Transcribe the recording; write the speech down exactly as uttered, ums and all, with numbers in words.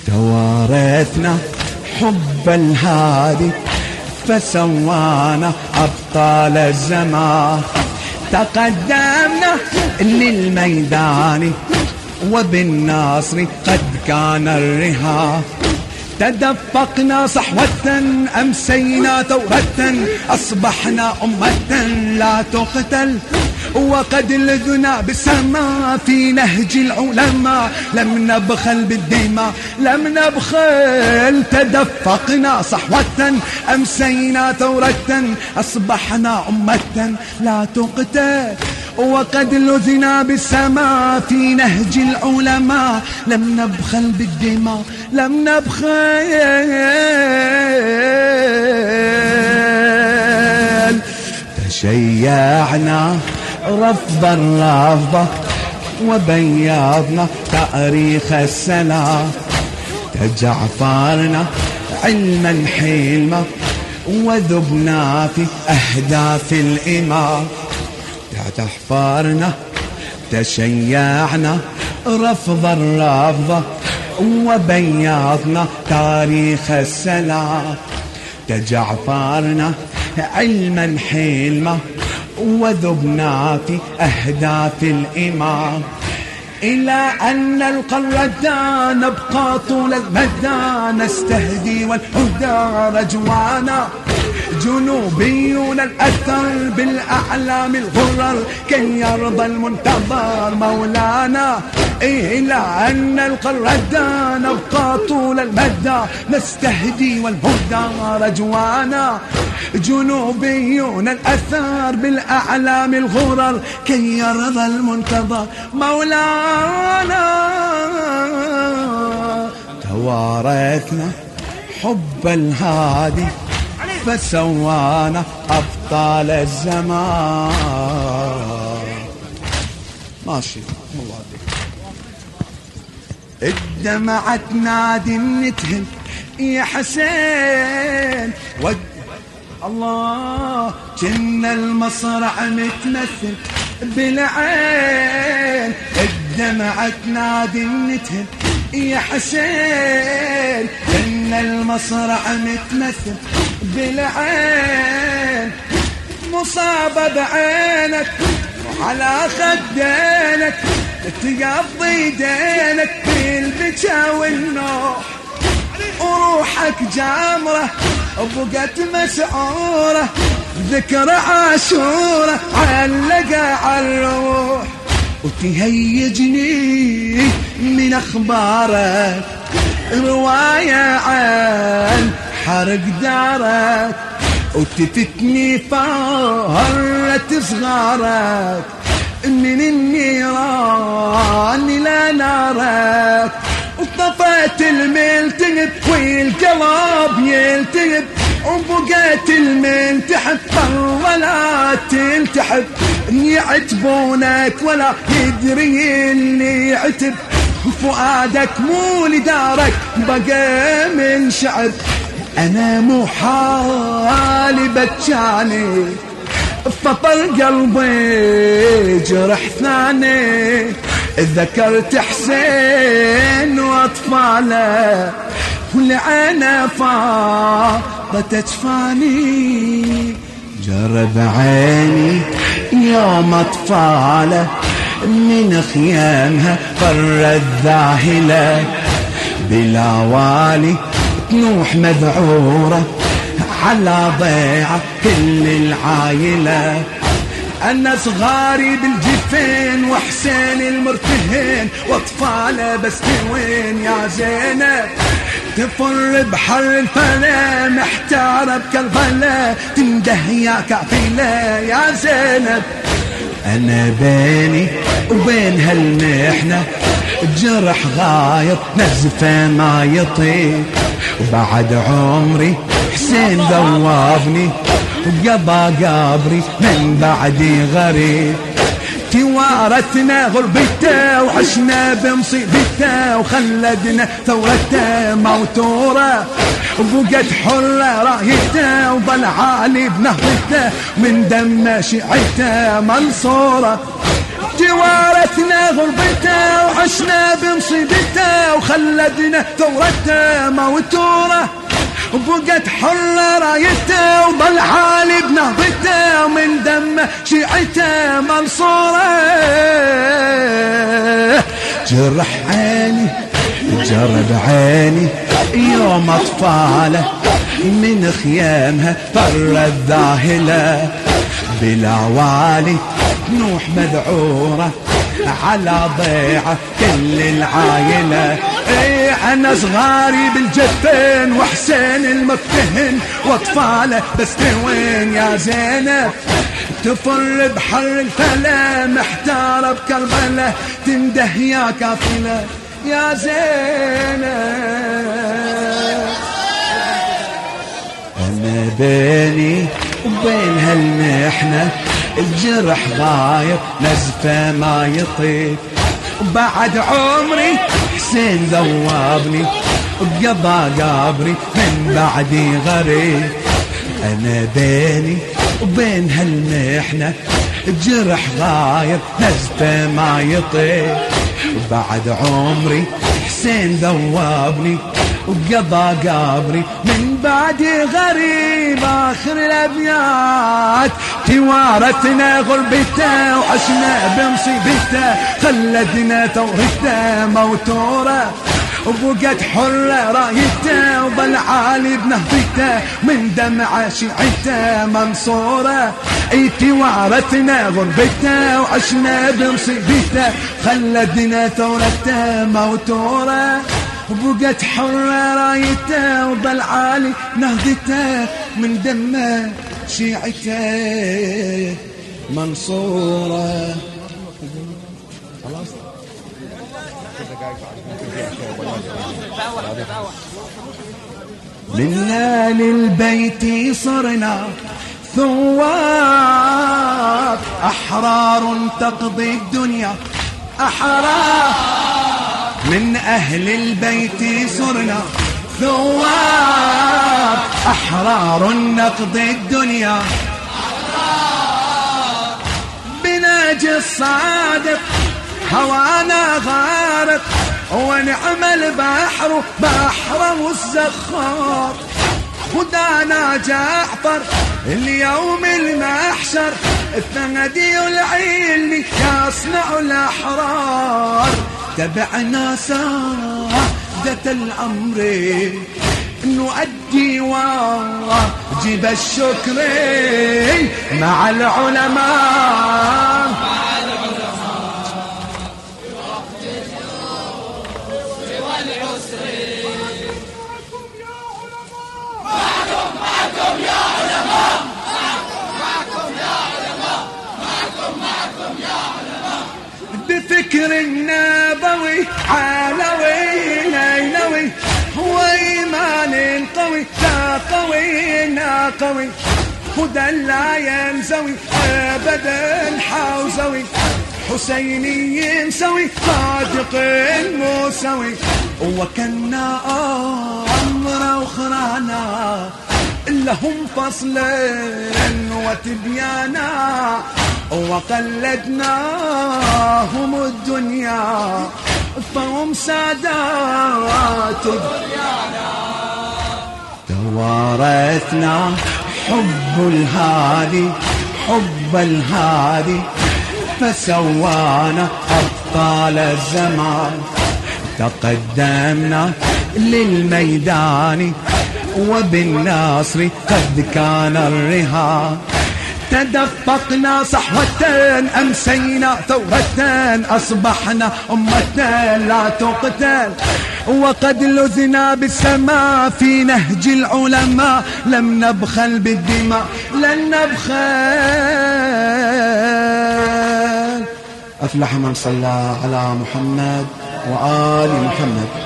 توارثنا حب الهادي فسوانا أبطال الزمان. تقدمنا للميدان وبالناصر قد كان الرهان. تدفقنا صحوة أمسينا ثورة أصبحنا أمة لا تقتل. وقد لذنا بالسماء في نهج العلماء لم نبخل بالدماء لم نبخل. تدفقنا صحوة أمسينا ثورة أصبحنا أمة لا تقتل. وقد لذنا بالسماء في نهج العلماء لم نبخل بالدماء لم نبخل. تشيعنا رفض الرافضة وبيضنا تاريخ السلام. تجعفرنا علما حلما وذبنا في أهداف الإمام. تحفرنا تشيعنا رفض الرافضة وبيضنا تاريخ السلام. تجعفرنا علما حلما وذبنا في أهداف الإمام. إلى أن نلقى الردى نبقى طول المدى نستهدي والهدى رجوانا. جنوبيون الأثر بالأعلام الغرر كي يرضى المنتظر مولانا. إلى أن نلقى الردى نبقى طول المدى نستهدي والهدى رجوانا. جنوبيون الأثار بالأعلام الغرر كي يرضى المنتظر مولانا. توارثنا حب الهادي فسوانا أبطال الزمان. ماشي الله عليك. الدمعة تنادي نتهل يا حسين ود الله كنا المصرع متمثل بالعين. الدمعة تنادي نتهل يا حسين كنا المصرع متمثل بالعين. مصابة بعينك وعلى خدينك تقضي دينك بالبكا والنوح. وروحك جامرة وبقت مسعورة ذكر عاشورة علقة عالروح. وتهيجني من أخبارك رواية عن حرق دارك. وتفتني فهرة صغارك من النيران إلى نارك. وطفت الملتهب والقلب يلتهب وبقيت المن تحب ولا تلتحب. يعتبونك ولا يدري اللي يعتب. فؤادك مو لدارك بقى من شعب. أنا مو حالي بتشاني فطر قلبي جرح ثاني. ذكرت حسين وأطفاله والعين فاضت أجفاني. جرب عيني يوم أطفاله من خيامها فرت ذاهلة. بلا والي تنوح مذعورة على ضيعة كل العائلة. أنا صغاري بالجفين وحسين المرتهن وأطفاله بس وين يا زينب. تفر بحر الفلا محتارة بكربلاء تنده يا كافلة يا زينب. أنا بيني وبين هالمحنة جرح غايط نزفه ما يطيق. وبعد عمري حسين ذوبني وقضى قبري من بعدي غريب. توارثنا غربته وعشنا بمصيبته وخلدنا ثورته موتورة. وبقت حرة رايته وظل عالي بنهضته من دم شيعته منصورة. توارثنا غربته وعشنا بمصيبته وخلدنا ثورته موتوره وبقت حرة رايته وضل حالي بنهضته ومن دمه شيعته منصوره. جرح عيني جرب عيني يوم اطفاله من خيامها طرت ذاهله بالعوالي نوح مذعوره على ضيعه كل العايله. ايه انا صغاري بالجفين وحسين المفتهن واطفاله بس وين يا زينب تفر بحر الفلا محتاره بكربله تنده يا كافله يا زينب. أنا بيني وبين هالمحنة الجرح ضايق نزفه ما يطيب وبعد عمري حسين ذوابني وقضى قبري من بعدي غريب. أنا بيني وبين هالمحنة الجرح ضايق نزفه ما يطيب وبعد عمري حسين ذوابني وقضى قبري من بعدي غريب. آخر الأبيات توارثنا غربته وعشنا بمصيبته خلدنا ثورته موتوره وبقت حرة رايته وضل عالي بنهضته من دمعة شيعته منصوره. اي توارثنا غربته وعشنا بمصيبته خلدنا ثورته موتوره وبقت حرة رايته وضل عالي نهضته من دمه شيعته منصوره. خلاص منا للبيت صرنا ثواب أحرار تقضي الدنيا أحرار من أهل البيت صرنا ثواب أحرار نقضي الدنيا بناجي الصادق هوانا غارق ونعم البحر بحر والزخار ودانا جعفر اليوم المحشر الثندي والعيني يصنع الأحرار تبعنا سادة الأمر نؤدي واجب الشكر مع العلماء بفكر النبوي علوي نينوي هو إيمان قوي لا قوي نا قوي هدى لا ينزوي أبدا حوزوي حسيني سوي صادق موسوي وكنا أمر أخرانا لهم فصلا وتبيانا وقلدناهم الدنيا فهم سادات توارثنا حب الهادي حب الهادي فسوانا أبطال الزمان تقدمنا للميدان وبالناصر قد كان الرهان تدفقنا صحوة أمسينا ثورة أصبحنا أمة لا تقتل وقد لذنا بالسماء في نهج العلماء لم نبخل بالدماء لن نبخل. أفلح من صلى على محمد وآل محمد.